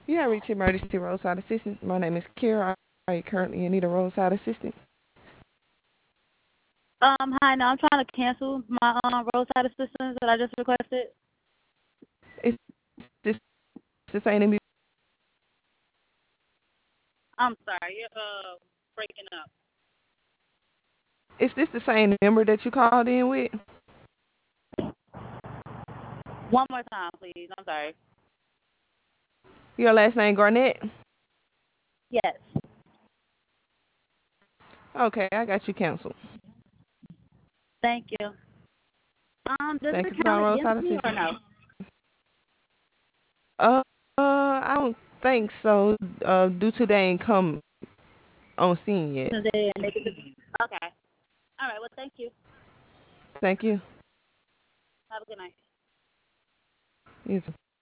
You have reached emergency roadside assistance. My name is Kira. Are you currently in need of roadside assistance? Hi. Now I'm trying to cancel my roadside assistance that I just requested. Is this the same number? I'm sorry, you're breaking up. Is this the same number that you called in with? One more time, please. I'm sorry. Your last name Garnett? Yes. Okay, I got you canceled. Thank you. Does Thank it you for count calling against roadside me or assistance. no? I don't think so. Due to they ain't come on scene yet. Okay. All right. Well, thank you. Thank you. Have a good night. You too.